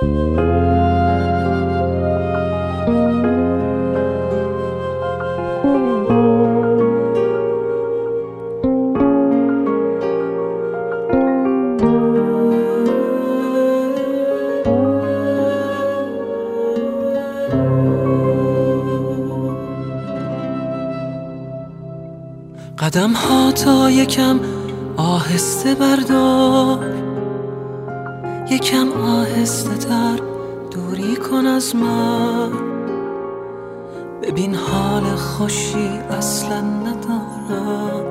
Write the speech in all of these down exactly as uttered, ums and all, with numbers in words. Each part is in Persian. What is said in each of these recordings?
قدم ها تا یکم آهسته بردار، یکم آهسته تر دوری کن از من. ببین حال خوشی اصلا ندارم،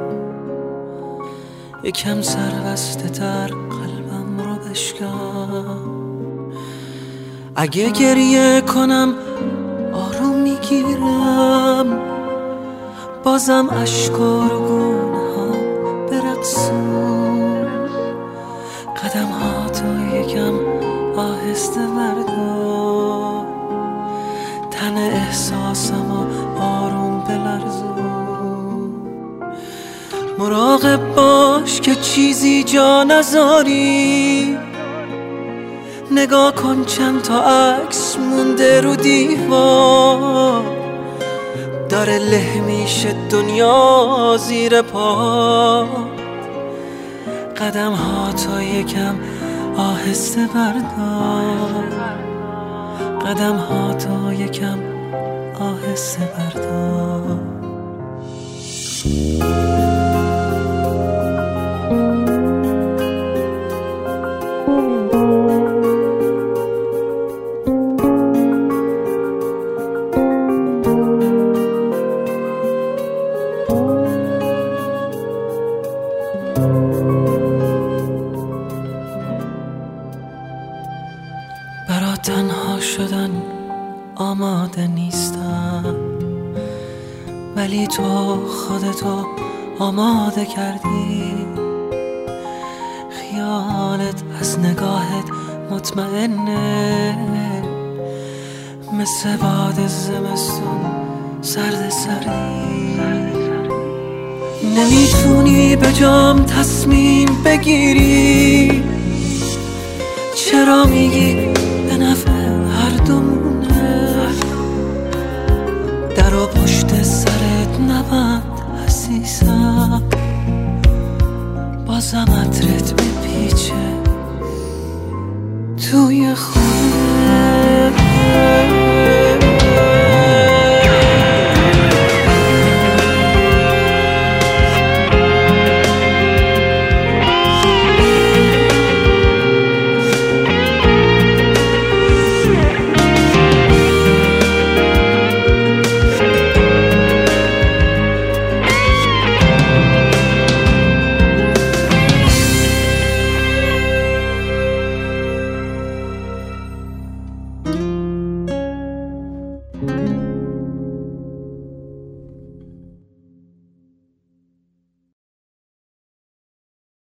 یکم سربسته تر قلبم رو بشکن. اگه گریه کنم آروم میگیرم، بازم اشک و رگونه ها برقصون. قدم ها تا یکم آهسته بردار، تن احساسم و آروم بلرزون. مراقب باش که چیزی جا نذاری، نگاه کن چند تا عکس مونده رو دیوار. داره له میشه دنیا زیر پا. قدم ها تا یکم آهسته بردار، قدم ها تا یکم آهسته بردار. برا تنها شدن آماده نیستم، ولی تو خودتو آماده کردی. خیالت از نگاهت مطمئنه، مثل باد زمستون سرد سری. نمیتونی به جام تصمیم بگیری، چرا میگی به نفع هر دومونه؟ در و پشت سرت نبند عزیزم، بازم عطرت میپیچه توی خونه. thank you